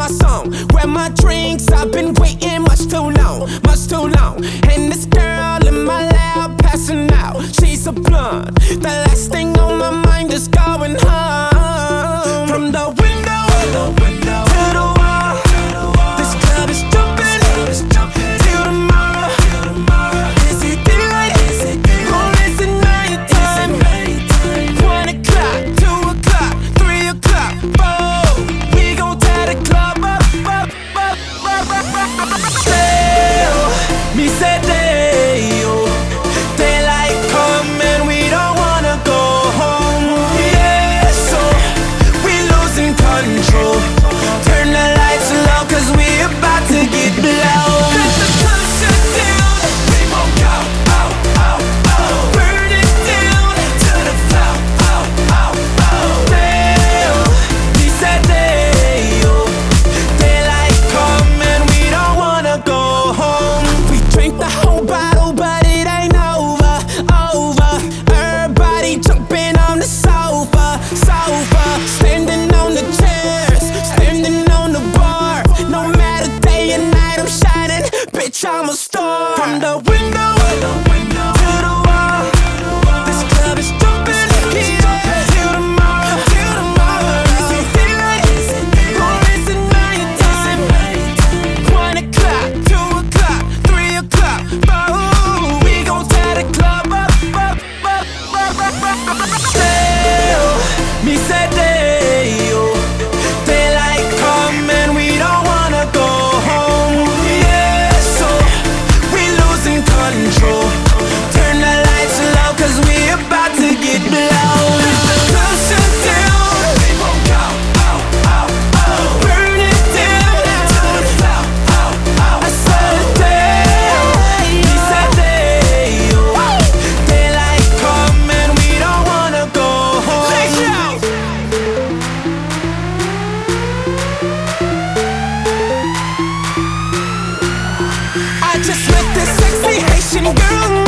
my song. Grab my drinks, I've been waiting much too long, much too long. And this girl in my lap passing out, she's a blunt. The last thing on my mind is going home. From the window to the wall, this club is jumping till tomorrow. Is it daylight or is it nighttime? 1 o'clock, 2 o'clock, 3 o'clock, 4. We gon' tear the club up. Tell me say daylight come and we don't wanna go home. Yeah, so we losing control. Turn the lights low 'cause we about to get blown. Let the sun shut down, we won't go, burn it down to the floor, Damn, he said daylight come and we don't wanna go home. We drank the whole bottle but it ain't over. Everybody jumping on the sofa, standing on the chairs, standing on the bar. No matter day and night I'm shining, bitch I'm a star. From the window to the wall, this club is jumping till tomorrow. Is it daylight or is it nighttime? 1 o'clock, 2 o'clock, 3 o'clock, 4. We gon' tear the club up. Tell me say daylight come and we don't wanna go home. Yeah, so we losing control. Turn the lights low 'cause we about to get blown. Let the sun shut down, we won't go, burn it down to the floor. I said he said daylight come and we don't wanna go home. I just met this sexy Haitian girl.